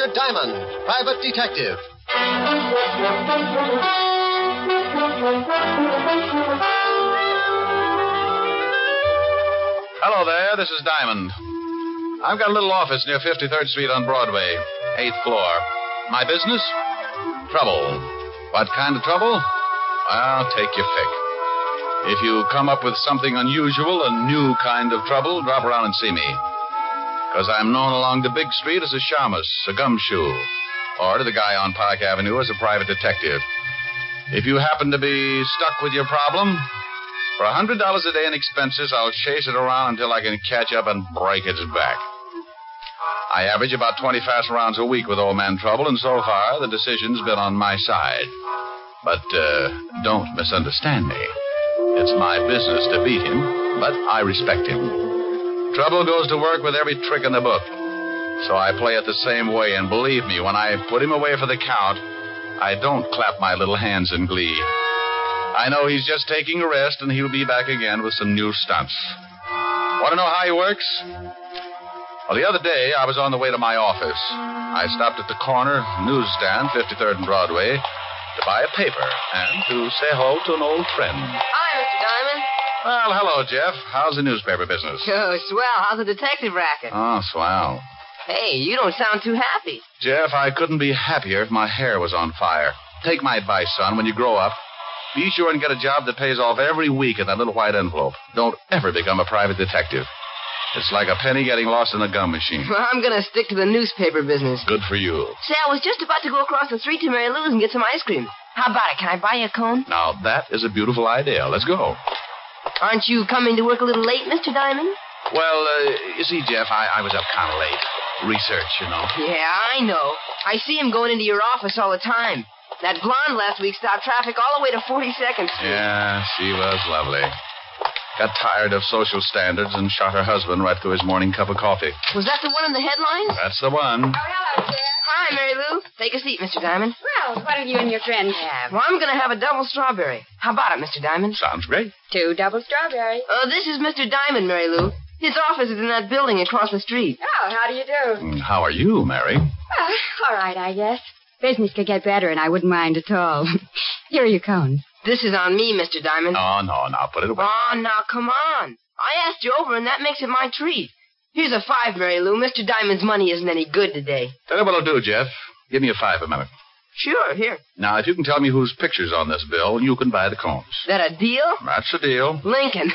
Mr. Diamond, private detective. Hello there, this is Diamond. I've got a little office near 53rd Street on Broadway, 8th floor. My business? Trouble. What kind of trouble? Well, take your pick. If you come up with something unusual, a new kind of trouble, drop around and see me. Because I'm known along the big street as a shamus, a gumshoe, or to the guy on Park Avenue as a private detective. If you happen to be stuck with your problem, for $100 a day in expenses, I'll chase it around until I can catch up and break its back. I average about 20 fast rounds a week with old man Trouble, and so far the decision's been on my side. But don't misunderstand me. It's my business to beat him, but I respect him. Trouble goes to work with every trick in the book. So I play it the same way, and believe me, when I put him away for the count, I don't clap my little hands in glee. I know he's just taking a rest, and he'll be back again with some new stunts. Want to know how he works? Well, the other day, I was on the way to my office. I stopped at the corner newsstand, 53rd and Broadway, to buy a paper and to say hello to an old friend. Hi, Mr. Diamond. Well, hello, Jeff. How's the newspaper business? Oh, swell. How's the detective racket? Oh, swell. Hey, you don't sound too happy. Jeff, I couldn't be happier if my hair was on fire. Take my advice, son. When you grow up, be sure and get a job that pays off every week in that little white envelope. Don't ever become a private detective. It's like a penny getting lost in a gum machine. Well, I'm going to stick to the newspaper business. Good for you. Say, I was just about to go across the street to Mary Lou's and get some ice cream. How about it? Can I buy you a cone? Now, that is a beautiful idea. Let's go. Aren't you coming to work a little late, Mr. Diamond? Well, you see, Jeff, I was up kind of late. Research, you know. Yeah, I know. I see him going into your office all the time. That blonde last week stopped traffic all the way to 42nd Street. Yeah, she was lovely. Got tired of social standards and shot her husband right through his morning cup of coffee. Was that the one in the headlines? That's the one. Oh, hello, sir. Hi, Mary Lou. Take a seat, Mr. Diamond. Well, what do you and your friend have? Well, I'm going to have a double strawberry. How about it, Mr. Diamond? Sounds great. 2 double strawberries. This is Mr. Diamond, Mary Lou. His office is in that building across the street. Oh, how do you do? How are you, Mary? All right, I guess. Business could get better, and I wouldn't mind at all. Here are your cones. This is on me, Mr. Diamond. Oh, no, now put it away. Oh, now, come on. I asked you over, and that makes it my treat. Here's a 5, Mary Lou. Mr. Diamond's money isn't any good today. Tell you what I'll do, Jeff. Give me a $5 a minute. Sure, here. Now, if you can tell me whose picture's on this bill, you can buy the cones. That a deal? That's a deal. Lincoln.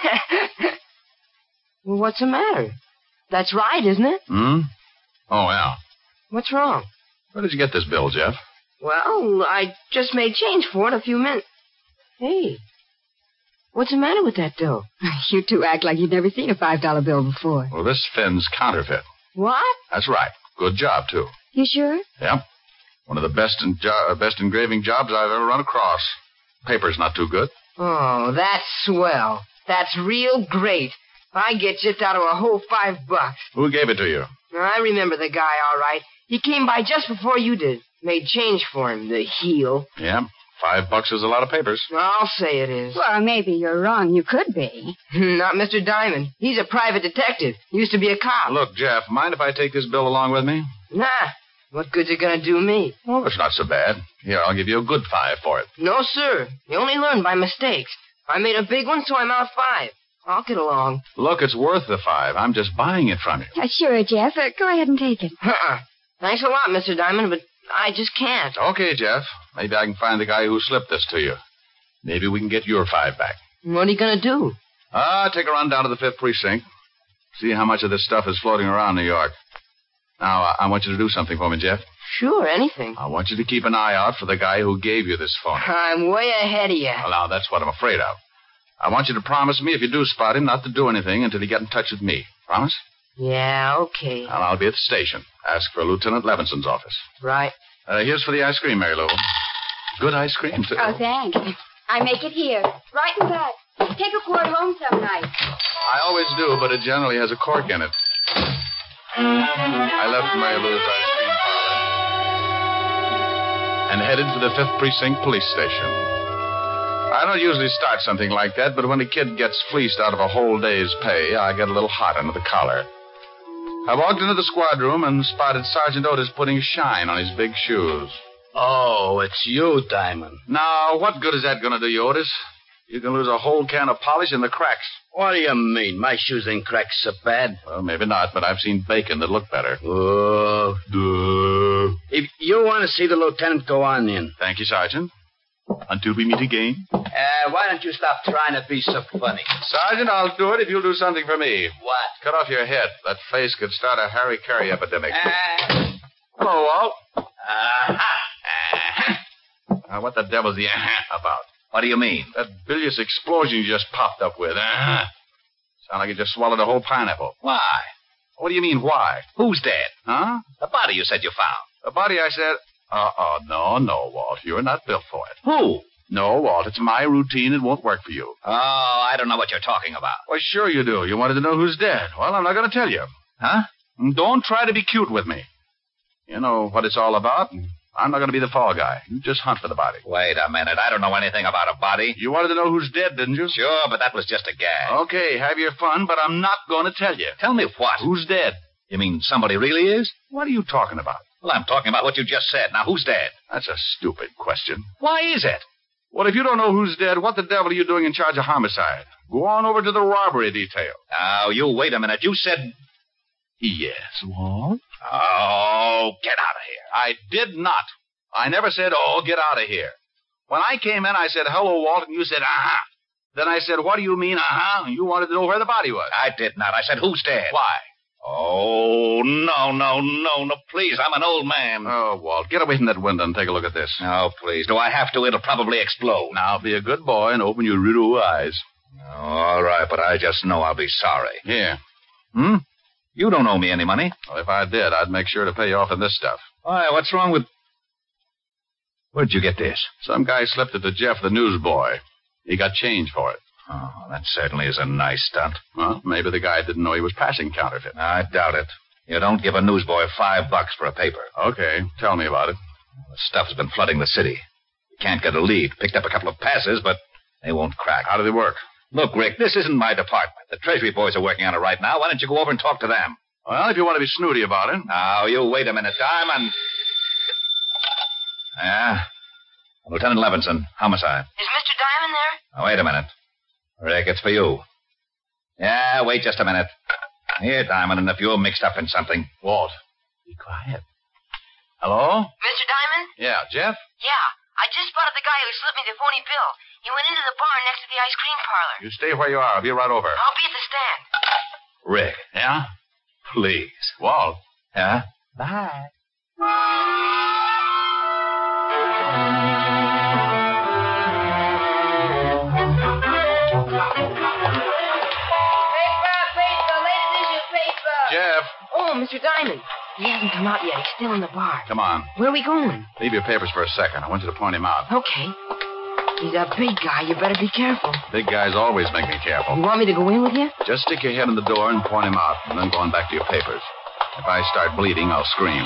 Well, what's the matter? That's right, isn't it? Oh, yeah. What's wrong? Where did you get this bill, Jeff? Well, I just made change for it a few minutes. Hey, what's the matter with that dough? You two act like you'd never seen a $5 bill before. Well, this Finn's counterfeit. What? That's right. Good job, too. You sure? Yep. One of the best engraving jobs I've ever run across. Paper's not too good. Oh, that's swell. That's real great. I get gypped out of a whole $5. Who gave it to you? I remember the guy, all right. He came by just before you did. Made change for him, the heel. Yeah, $5 is a lot of papers. I'll say it is. Well, maybe you're wrong. You could be. Not Mr. Diamond. He's a private detective. Used to be a cop. Look, Jeff, mind if I take this bill along with me? Nah. What good's it gonna do me? Oh, it's not so bad. Here, I'll give you a good 5 for it. No, sir. You only learn by mistakes. I made a big one, so I'm out 5. I'll get along. Look, it's worth the 5. I'm just buying it from you. Sure, Jeff. Go ahead and take it. Thanks a lot, Mr. Diamond, but I just can't. Okay, Jeff. Maybe I can find the guy who slipped this to you. Maybe we can get your 5 back. What are you gonna do? Take a run down to the 5th Precinct. See how much of this stuff is floating around New York. Now, I want you to do something for me, Jeff. Sure, anything. I want you to keep an eye out for the guy who gave you this phone. I'm way ahead of you. Well, now, that's what I'm afraid of. I want you to promise me, if you do spot him, not to do anything until you get in touch with me. Promise? Yeah, okay. And I'll be at the station. Ask for Lieutenant Levinson's office. Right. Here's for the ice cream, Mary Lou. Good ice cream, too. Oh, thanks. I make it here. Right in back. Take a quart home some night. I always do, but it generally has a cork in it. I left Mary Lou's ice cream parlor and headed for the 5th Precinct police station. I don't usually start something like that, but when a kid gets fleeced out of a whole day's pay, I get a little hot under the collar. I walked into the squad room and spotted Sergeant Otis putting shine on his big shoes. Oh, it's you, Diamond. Now, what good is that going to do you, Otis? You can lose a whole can of polish in the cracks. What do you mean? My shoes ain't cracked so bad. Well, maybe not, but I've seen bacon that look better. Oh. If you want to see the lieutenant, go on in. Thank you, Sergeant. Until we meet again. Why don't you stop trying to be so funny? Sergeant, I'll do it if you'll do something for me. What? Cut off your head. That face could start a Harry Carey epidemic. Hello, Walt. What the devil's the about? What do you mean? That bilious explosion you just popped up with. Sound like you just swallowed a whole pineapple. Why? What do you mean, why? Who's dead? Huh? The body you said you found. The body, I said... No, Walt. You're not built for it. Who? No, Walt. It's my routine. It won't work for you. Oh, I don't know what you're talking about. Well, sure you do. You wanted to know who's dead. Well, I'm not going to tell you. Huh? Don't try to be cute with me. You know what it's all about. I'm not going to be the fall guy. You just hunt for the body. Wait a minute. I don't know anything about a body. You wanted to know who's dead, didn't you? Sure, but that was just a gag. Okay, have your fun, but I'm not going to tell you. Tell me what? Who's dead? You mean somebody really is? What are you talking about? Well, I'm talking about what you just said. Now, who's dead? That's a stupid question. Why is it? Well, if you don't know who's dead, what the devil are you doing in charge of homicide? Go on over to the robbery detail. Now, you wait a minute. You said... Yes, Walt? Oh, get out of here. I did not. I never said, oh, get out of here. When I came in, I said, hello, Walt, and you said, uh-huh. Then I said, what do you mean, uh-huh? And you wanted to know where the body was. I did not. I said, who's dead? Why? Oh, no, please. I'm an old man. Oh, Walt, get away from that window and take a look at this. No, please. Do I have to? It'll probably explode. Now, be a good boy and open your little eyes. All right, but I just know I'll be sorry. Here. You don't owe me any money. Well, if I did, I'd make sure to pay you off in this stuff. Why, what's wrong with... Where'd you get this? Some guy slipped it to Jeff, the newsboy. He got change for it. Oh, that certainly is a nice stunt. Well, maybe the guy didn't know he was passing counterfeit. I doubt it. You don't give a newsboy $5 for a paper. Okay, tell me about it. The stuff's been flooding the city. You can't get a lead. Picked up a couple of passes, but they won't crack. How do they work? Look, Rick, this isn't my department. The Treasury boys are working on it right now. Why don't you go over and talk to them? Well, if you want to be snooty about it. Now, you wait a minute, Diamond. Yeah? Lieutenant Levinson, homicide. Is Mr. Diamond there? Now, wait a minute. Rick, it's for you. Yeah, wait just a minute. Here, Diamond, and if you're mixed up in something. Walt, be quiet. Hello? Mr. Diamond? Yeah, Jeff? Yeah. I just spotted the guy who slipped me the phony bill. He went into the bar next to the ice cream parlor. You stay where you are. I'll be right over. I'll be at the stand. Rick. Yeah? Please. Walt. Yeah? Bye. Paper, latest issue paper. Jeff. Oh, Mr. Diamond. He hasn't come out yet. He's still in the bar. Come on. Where are we going? Leave your papers for a second. I want you to point him out. Okay. He's a big guy. You better be careful. Big guys always make me You careful. want me to go in with you? Just stick your head in the door and point him out, and then go on back to your papers. If I start bleeding, I'll scream.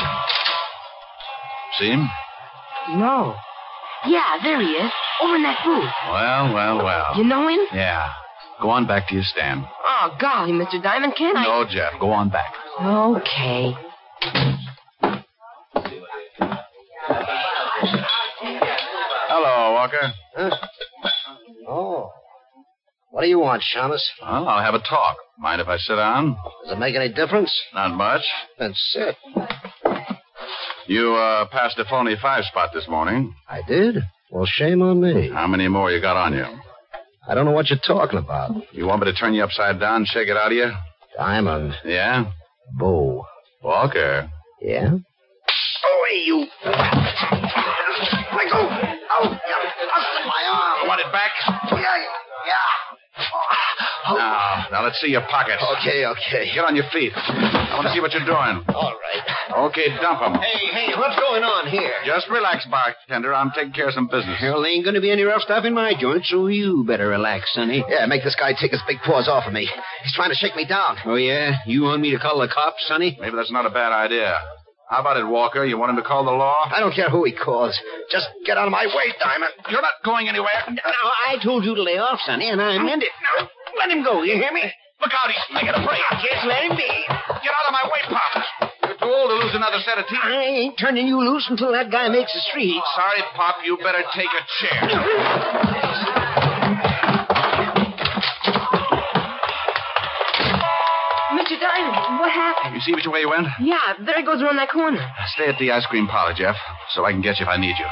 See him? No. Yeah, there he is. Over in that booth. Well. You know him? Yeah. Go on back to your stand. Oh, golly, Mr. Diamond, can't I? No, Jeff. Go on back. Okay. Hello, Walker. Huh? Oh. What do you want, Shamus? Well, I'll have a talk. Mind if I sit down? Does it make any difference? Not much. Then sit. You passed a phony 5-spot this morning. I did? Well, shame on me. How many more you got on you? I don't know what you're talking about. You want me to turn you upside down and shake it out of you? Diamond. Yeah? Bo. Walker. Yeah? Oh, hey, you. Let go. Oh, my arm. You want it back? Yeah. Now, let's see your pockets. Okay. Get on your feet. I want to see what you're doing. All right. Okay, dump them. Hey, what's going on here? Just relax, bartender. I'm taking care of some business. Well, there ain't going to be any rough stuff in my joint, so you better relax, Sonny. Yeah, make this guy take his big paws off of me. He's trying to shake me down. Oh, yeah? You want me to call the cops, Sonny? Maybe that's not a bad idea. How about it, Walker? You want him to call the law? I don't care who he calls. Just get out of my way, Diamond. You're not going anywhere. No, I told you to lay off, Sonny, and I meant it. Now, let him go, you hear me? Look out, he's making a break. Just let him be. Get out of my way, Pop. You're too old to lose another set of teeth. I ain't turning you loose until that guy makes a street. Sorry, Pop. You better take a chair. Mr. Diamond, what happened? You see which way you went? Yeah, there it goes around that corner. Stay at the ice cream parlor, Jeff, so I can get you if I need you.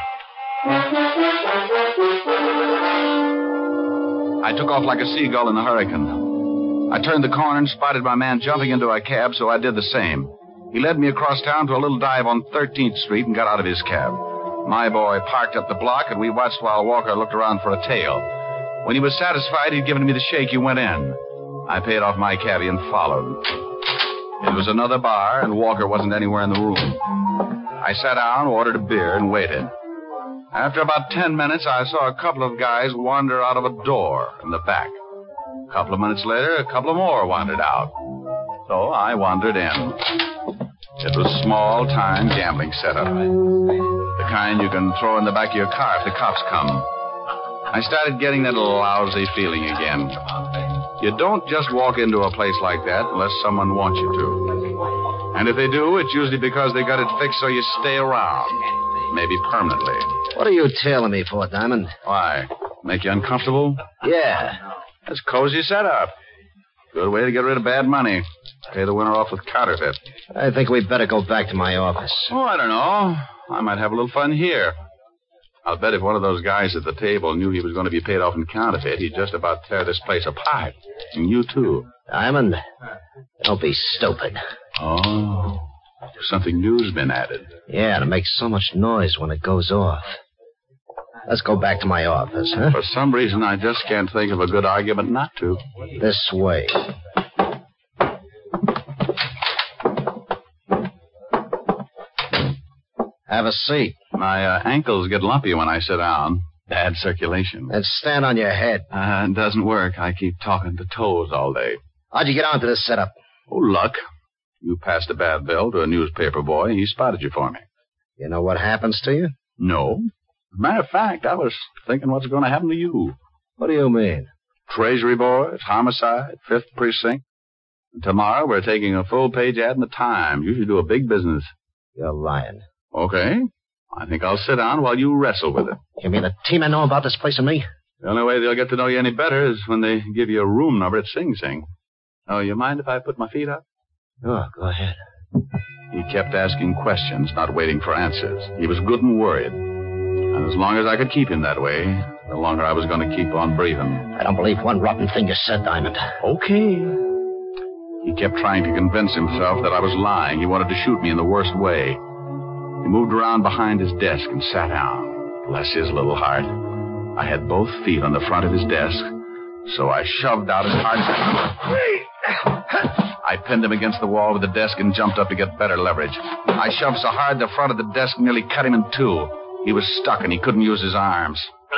I took off like a seagull in a hurricane. I turned the corner and spotted my man jumping into a cab, so I did the same. He led me across town to a little dive on 13th Street and got out of his cab. My boy parked up the block, and we watched while Walker looked around for a tail. When he was satisfied he'd given me the shake, he went in. I paid off my cabbie and followed. It was another bar, and Walker wasn't anywhere in the room. I sat down, ordered a beer, and waited. After about 10 minutes, I saw a couple of guys wander out of a door in the back. A couple of minutes later, a couple of more wandered out. So I wandered in. It was a small-time gambling setup. The kind you can throw in the back of your car if the cops come. I started getting that lousy feeling again. You don't just walk into a place like that unless someone wants you to. And if they do, it's usually because they got it fixed so you stay around. Maybe permanently. What are you tailing me for, Diamond? Why? Make you uncomfortable? Yeah. That's cozy setup. Good way to get rid of bad money. Pay the winner off with counterfeit. I think we'd better go back to my office. Oh, I don't know. I might have a little fun here. I'll bet if one of those guys at the table knew he was going to be paid off in counterfeit, he'd just about tear this place apart. And you, too. Diamond, don't be stupid. Oh, something new's been added. Yeah, and it makes so much noise when it goes off. Let's go back to my office, huh? For some reason, I just can't think of a good argument not to. This way. Have a seat. My ankles get lumpy when I sit down. Bad circulation. And stand on your head. It doesn't work. I keep talking to toes all day. How'd you get onto this setup? Oh, luck. You passed a bad bill to a newspaper boy, and he spotted you for me. You know what happens to you? No. As a matter of fact, I was thinking what's going to happen to you. What do you mean? Treasury boys, homicide, 5th precinct. And tomorrow we're taking a full-page ad in the Times. You should do a big business. You're lying. Okay. I think I'll sit down while you wrestle with it. You mean the team I know about this place and me? The only way they'll get to know you any better is when they give you a room number at Sing Sing. Oh, you mind if I put my feet up? Oh, go ahead. He kept asking questions, not waiting for answers. He was good and worried. And as long as I could keep him that way, the longer I was going to keep on breathing. I don't believe one rotten thing you said, Diamond. Okay. He kept trying to convince himself that I was lying. He wanted to shoot me in the worst way. He moved around behind his desk and sat down. Bless his little heart. I had both feet on the front of his desk, so I shoved out as hard as I pinned him against the wall with the desk and jumped up to get better leverage. I shoved so hard the front of the desk nearly cut him in two. He was stuck and he couldn't use his arms.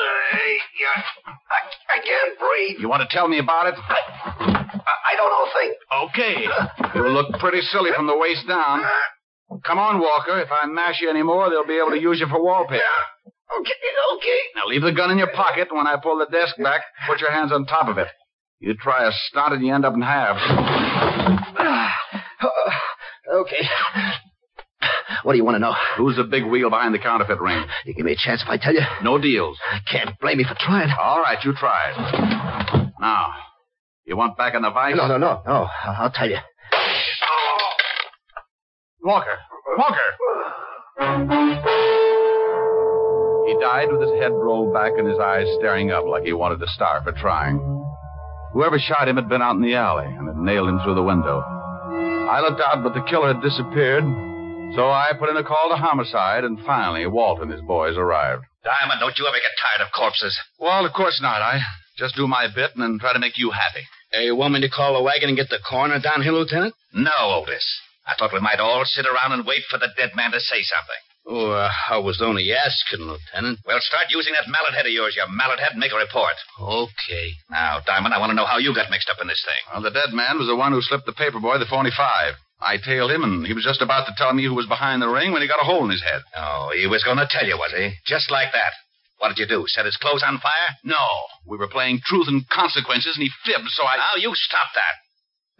I can't breathe. You want to tell me about it? I don't know a thing. Okay. You look pretty silly from the waist down. Come on, Walker. If I mash you anymore, they'll be able to use you for wallpaper. Yeah. Okay. Now leave the gun in your pocket. When I pull the desk back, put your hands on top of it. You try a stunt and you end up in halves. Okay. What do you want to know? Who's the big wheel behind the counterfeit ring? You give me a chance if I tell you? No deals. I can't blame you for trying. All right, you tried. Now, you want back in the vice? No. I'll tell you. Walker! He died with his head rolled back and his eyes staring up like he wanted to starve for trying. Whoever shot him had been out in the alley and had nailed him through the window. I looked out, but the killer had disappeared, so I put in a call to homicide, and finally Walt and his boys arrived. Diamond, don't you ever get tired of corpses? Well, of course not. I just do my bit and then try to make you happy. Hey, you want me to call the wagon and get the coroner down here, Lieutenant? No, Otis. I thought we might all sit around and wait for the dead man to say something. Oh, I was only asking, Lieutenant. Well, start using that mallet head of yours, you mallet head, and make a report. Okay. Now, Diamond, I want to know how you got mixed up in this thing. Well, the dead man was the one who slipped the paper boy the $45. I tailed him, and he was just about to tell me who was behind the ring when he got a hole in his head. Oh, he was going to tell you, was he? Just like that. What did you do? Set his clothes on fire? No. We were playing Truth and Consequences, and he fibbed, so I... Now, you stop that.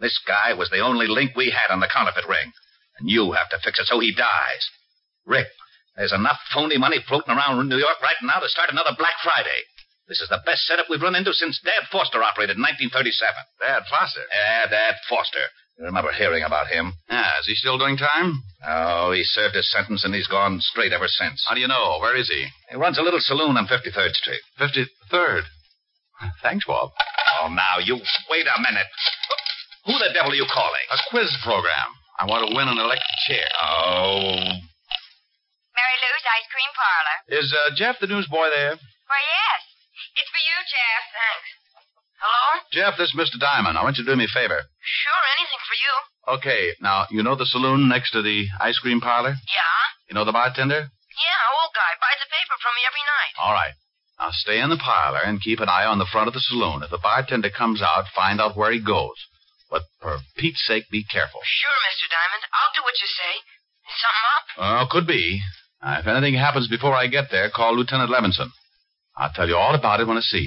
This guy was the only link we had on the counterfeit ring. And you have to fix it so he dies. Rick, there's enough phony money floating around New York right now to start another Black Friday. This is the best setup we've run into since Dad Foster operated in 1937. Dad Foster? Yeah, Dad Foster. You remember hearing about him? Yeah, is he still doing time? Oh, he served his sentence and he's gone straight ever since. How do you know? Where is he? He runs a little saloon on 53rd Street. 53rd? Thanks, Bob. Oh, now, you wait a minute. Who the devil are you calling? A quiz program. I want to win an electric chair. Oh. Mary Lou's Ice Cream Parlor. Is Jeff the newsboy there? Why, yes. It's for you, Jeff. Thanks. Hello? Jeff, this is Mr. Diamond. I want you to do me a favor. Sure, anything for you. Okay, now, you know the saloon next to the ice cream parlor? Yeah? You know the bartender? Yeah, old guy. Buys the paper from me every night. All right. Now, stay in the parlor and keep an eye on the front of the saloon. If the bartender comes out, find out where he goes. But for Pete's sake, be careful. Sure, Mr. Diamond. I'll do what you say. Is something up? Well, could be. If anything happens before I get there, call Lieutenant Levinson. I'll tell you all about it when I see you.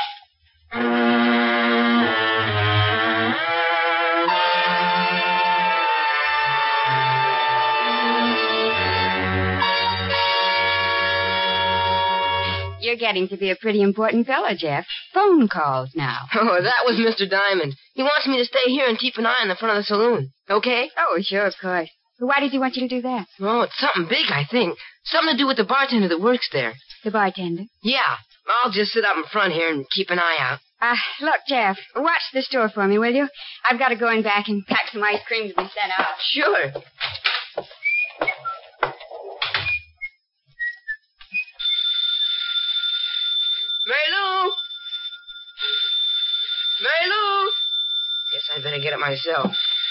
You're getting to be a pretty important fellow, Jeff. Phone calls now. Oh, that was Mr. Diamond. He wants me to stay here and keep an eye on the front of the saloon. Okay? Oh, sure, of course. But why does he want you to do that? Oh, it's something big, I think. Something to do with the bartender that works there. The bartender? Yeah. I'll just sit up in front here and keep an eye out. Look, Jeff, watch the store for me, will you? I've got to go in back and pack some ice cream to be sent out. Sure. Mary Lou! Mary Lou! Guess I'd better get it myself.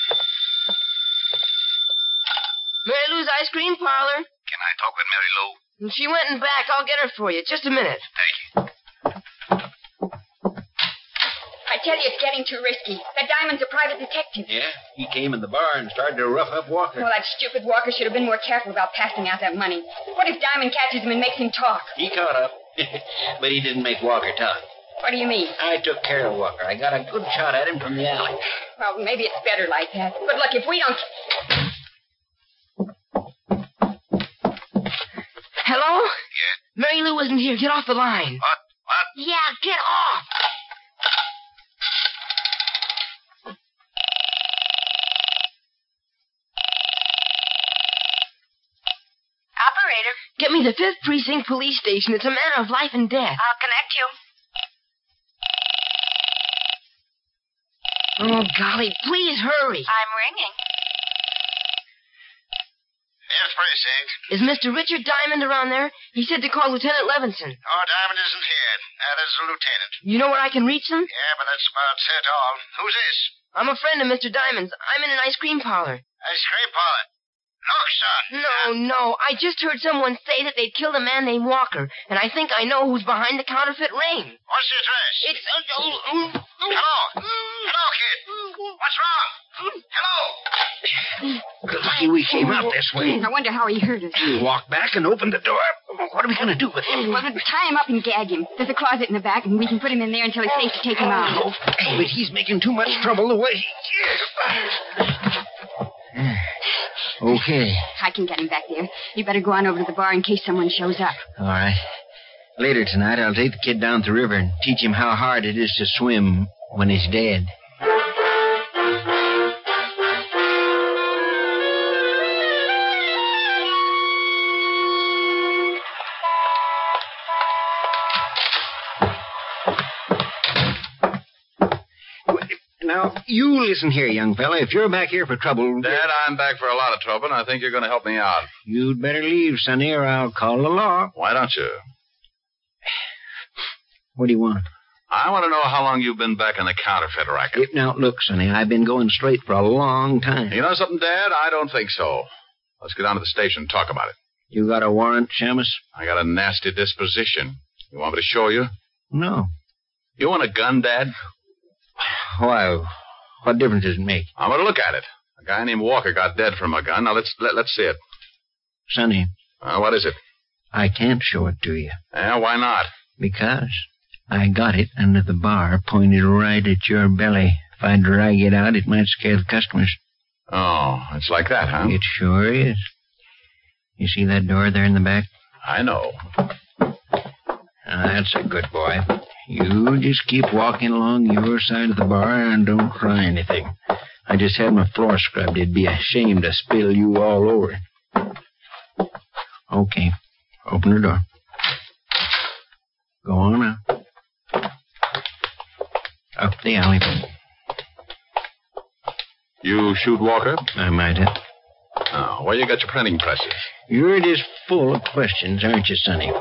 Mary Lou's Ice Cream Parlor. Can I talk with Mary Lou? And she went in back. I'll get her for you. Just a minute. Thank you. I tell you, it's getting too risky. That Diamond's a private detective. Yeah? He came in the bar and started to rough up Walker. Well, that stupid Walker should have been more careful about passing out that money. What if Diamond catches him and makes him talk? He caught up. But he didn't make Walker talk. What do you mean? I took care of Walker. I got a good shot at him from the alley. Well, maybe it's better like that. But look, if we don't... Hello? Yeah? Mary Lou isn't here. Get off the line. What? Yeah, get off. Operator. Get me the 5th Precinct Police Station. It's a matter of life and death. I'll connect you. Oh, golly, please hurry. I'm ringing. 5th Precinct. Is Mr. Richard Diamond around there? He said to call Lieutenant Levinson. Oh, Diamond isn't here. That is the lieutenant. You know where I can reach him? Yeah, but that's about it all. Who's this? I'm a friend of Mr. Diamond's. I'm in an ice cream parlor. Ice cream parlor. Look, son. No. I just heard someone say that they'd killed a man named Walker, and I think I know who's behind the counterfeit ring. What's the address? It's... Hello? Hello, kid. What's wrong? Hello? Lucky we came out this way. I wonder how he hurt us. We walked back and opened the door. What are we going to do with him? Well, tie him up and gag him. There's a closet in the back, and we can put him in there until it's safe to take him out. Oh, but he's making too much trouble the way he is. Okay. I can get him back there. You better go on over to the bar in case someone shows up. All right. Later tonight, I'll take the kid down to the river and teach him how hard it is to swim when he's dead. Now, you listen here, young fella. If you're back here for trouble... Dad, I'm back for a lot of trouble, and I think you're going to help me out. You'd better leave, Sonny, or I'll call the law. Why don't you? What do you want? I want to know how long you've been back in the counterfeit racket. Now, look, Sonny, I've been going straight for a long time. You know something, Dad? I don't think so. Let's go down to the station and talk about it. You got a warrant, Shamus? I got a nasty disposition. You want me to show you? No. You want a gun, Dad? Why, what difference does it make? I'm going to look at it. A guy named Walker got dead from a gun. Now, let's see it. Sonny. What is it? I can't show it to you. Yeah, why not? Because I got it under the bar, pointed right at your belly, If I drag it out, it might scare the customers. Oh, it's like that, huh? It sure is. You see that door there in the back? I know. That's a good boy. You just keep walking along your side of the bar and don't try anything. I just had my floor scrubbed. It'd be a shame to spill you all over. Okay. Open the door. Go on now. Up the alley. You shoot Walker? I might have. Oh, where you got your printing presses? You're just full of questions, aren't you, Sonny?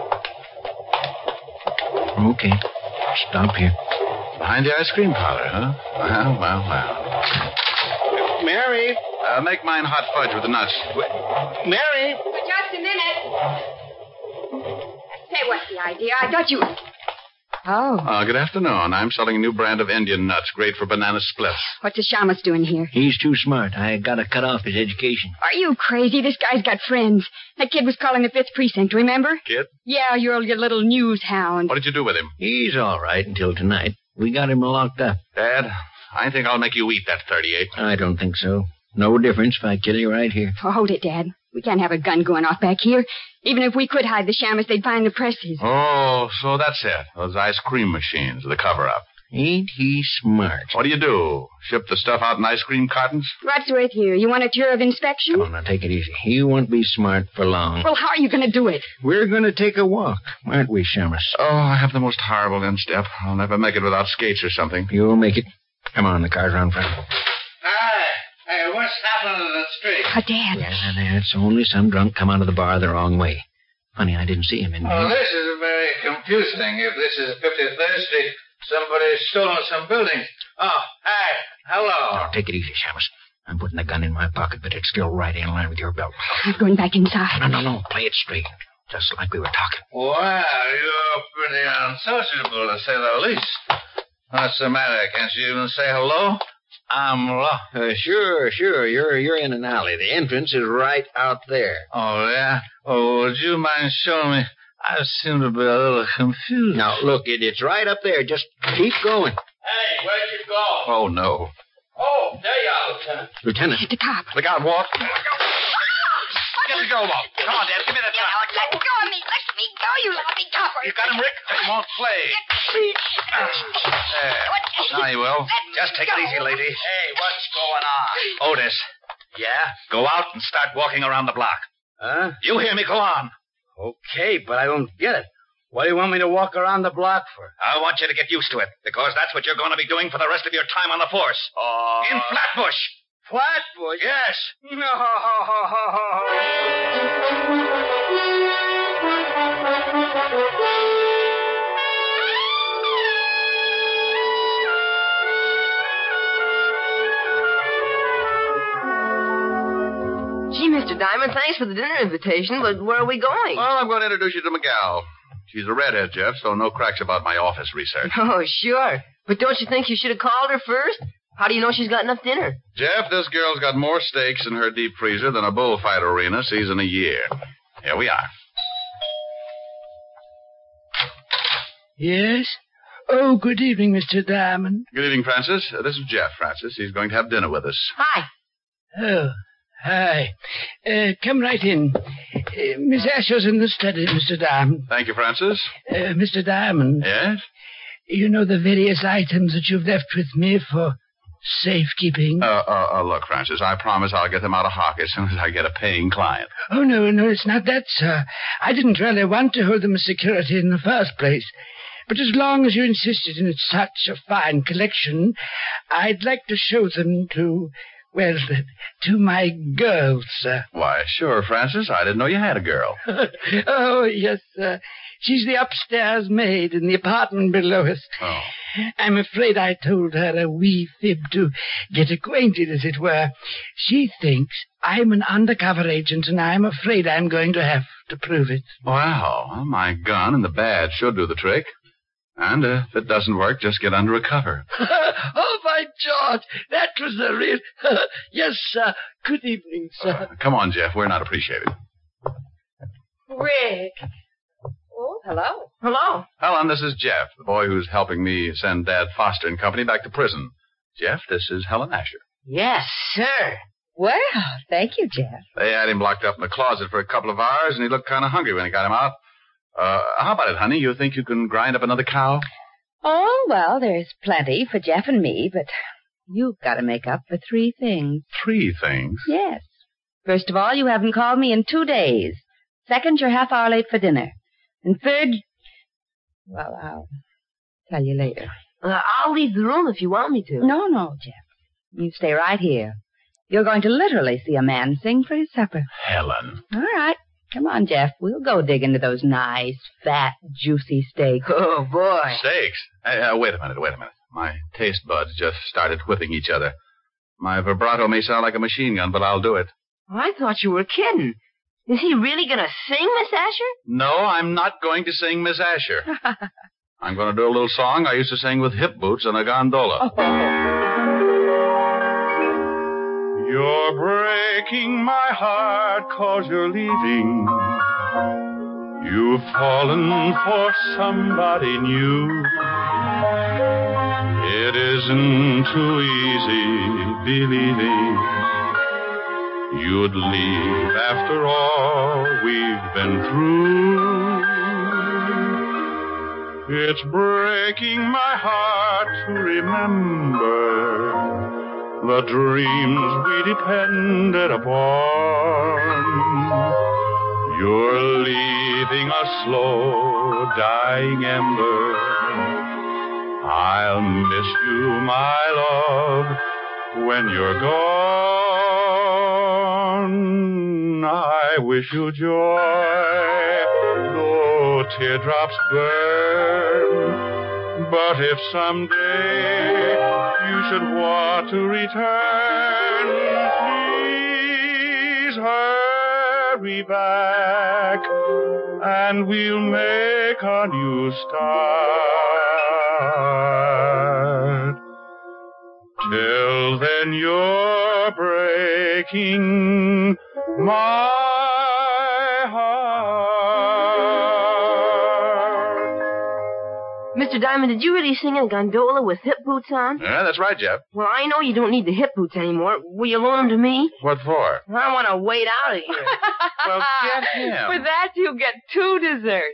Okay. Stop here. Behind the ice cream parlor, huh? Well. Mary! Make mine hot fudge with the nuts. Mary! Just a minute. Say, what's the idea? I thought you... Oh. Good afternoon. I'm selling a new brand of Indian nuts, great for banana splits. What's the shamus doing here? He's too smart. I gotta cut off his education. Are you crazy? This guy's got friends. That kid was calling the 5th Precinct, remember? Kid? Yeah, your little news hound. What did you do with him? He's all right until tonight. We got him locked up. Dad, I think I'll make you eat that 38. I don't think so. No difference if I kill you right here. Oh, hold it, Dad. We can't have a gun going off back here. Even if we could hide the shamus, they'd find the presses. Oh, so that's it. Those ice cream machines, the cover-up. Ain't he smart? What do? Ship the stuff out in ice cream cartons? What's with you? You want a tour of inspection? Come on, now, take it easy. He won't be smart for long. Well, how are you going to do it? We're going to take a walk, aren't we, Shamus? Oh, I have the most horrible instep. I'll never make it without skates or something. You'll make it. Come on, the car's around front. Hey, what's happening in the street? Dad. Yeah, it's only some drunk come out of the bar the wrong way. Funny, I didn't see him in Oh, here. this is very confusing. If this is 53rd Street, somebody's stolen some buildings. Oh, hey, hello. Now, take it easy, Shamus. I'm putting the gun in my pocket, but it's still right in line with your belt. I'm going back inside. No. Play it straight. Just like we were talking. Well, you're pretty unsociable, to say the least. What's the matter? Can't you even say hello? I'm lost. Sure. You're in an alley. The entrance is right out there. Oh, yeah? Oh, would you mind showing me? I seem to be a little confused. Now, look, it's right up there. Just keep going. Hey, where'd you go? Oh, no. Oh, there you are, Lieutenant. Lieutenant. The cop. Look out, Walt. Get the go, Walt. Come on, Dad. Give me that gun. Let go of me. Let me go, you lousy copper. You got him, Rick? He won't play. There. Now he will. Just take it easy, lady. Hey, what's going on? Otis. Yeah? Go out and start walking around the block. Huh? You hear me? Go on. Okay, but I don't get it. What do you want me to walk around the block for? I want you to get used to it, because that's what you're going to be doing for the rest of your time on the force. In Flatbush. Flatbush? Yes. No. Gee, Mr. Diamond, thanks for the dinner invitation, but where are we going? Well, I'm going to introduce you to Miguel. She's a redhead, Jeff, so no cracks about my office research. Oh, sure. But don't you think you should have called her first? How do you know she's got enough dinner? Jeff, this girl's got more steaks in her deep freezer than a bullfight arena sees in a year. Here we are. Yes? Oh, good evening, Mr. Diamond. Good evening, Francis. This is Jeff, Francis. He's going to have dinner with us. Hi. Oh, hi. Come right in. Miss Asher's in the study, Mr. Diamond. Thank you, Francis. Mr. Diamond. Yes? You know the various items that you've left with me for safekeeping? Look, Francis, I promise I'll get them out of hock as soon as I get a paying client. Oh, no, it's not that, sir. I didn't really want to hold them as security in the first place. But as long as you insisted in such a fine collection, I'd like to show them to my girls, sir. Why, sure, Francis. I didn't know you had a girl. Oh, yes, sir. She's the upstairs maid in the apartment below us. Oh. I'm afraid I told her a wee fib to get acquainted, as it were. She thinks I'm an undercover agent, and I'm afraid I'm going to have to prove it. Well, my gun and the badge should do the trick. And if it doesn't work, just get under a cover. Oh, by George, that was the real... Yes, sir. Good evening, sir. Come on, Jeff. We're not appreciated. Rick. Oh, hello. Hello. Helen, this is Jeff, the boy who's helping me send Dad Foster and company back to prison. Jeff, this is Helen Asher. Yes, sir. Well, thank you, Jeff. They had him locked up in the closet for a couple of hours, and he looked kind of hungry when he got him out. How about it, honey? You think you can grind up another cow? Oh, well, there's plenty for Jeff and me, but you've got to make up for 3 things. 3 things? Yes. First of all, you haven't called me in 2 days. Second, you're half hour late for dinner. And third, well, I'll tell you later. I'll leave the room if you want me to. No, Jeff. You stay right here. You're going to literally see a man sing for his supper. Helen. All right. Come on, Jeff. We'll go dig into those nice, fat, juicy steaks. Oh, boy. Steaks? Wait a minute. My taste buds just started whipping each other. My vibrato may sound like a machine gun, but I'll do it. I thought you were kidding. Is he really going to sing, Miss Asher? No, I'm not going to sing Miss Asher. I'm going to do a little song I used to sing with hip boots on a gondola. You're breaking my heart 'cause you're leaving. You've fallen for somebody new. It isn't too easy believing you'd leave after all we've been through. It's breaking my heart to remember the dreams we depended upon. You're leaving a slow dying ember. I'll miss you, my love, when you're gone. I wish you joy, though teardrops burn. But if someday you should want to return, please hurry back, and we'll make a new start. Till then you're breaking my heart. Mr. Diamond, did you really sing in a gondola with hip boots on? Yeah, that's right, Jeff. Well, I know you don't need the hip boots anymore. Will you loan them to me? What for? I want to wade out of here. Well, get him. For that, you get 2 desserts.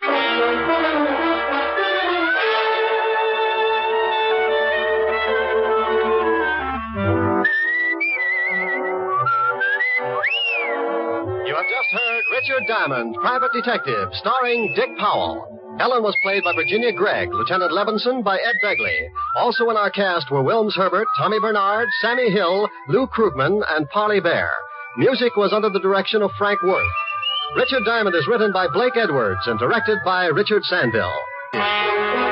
You have just heard Richard Diamond, Private Detective, starring Dick Powell. Helen was played by Virginia Gregg, Lieutenant Levinson by Ed Begley. Also in our cast were Wilms Herbert, Tommy Bernard, Sammy Hill, Lou Krugman, and Parley Bear. Music was under the direction of Frank Worth. Richard Diamond is written by Blake Edwards and directed by Richard Sandville.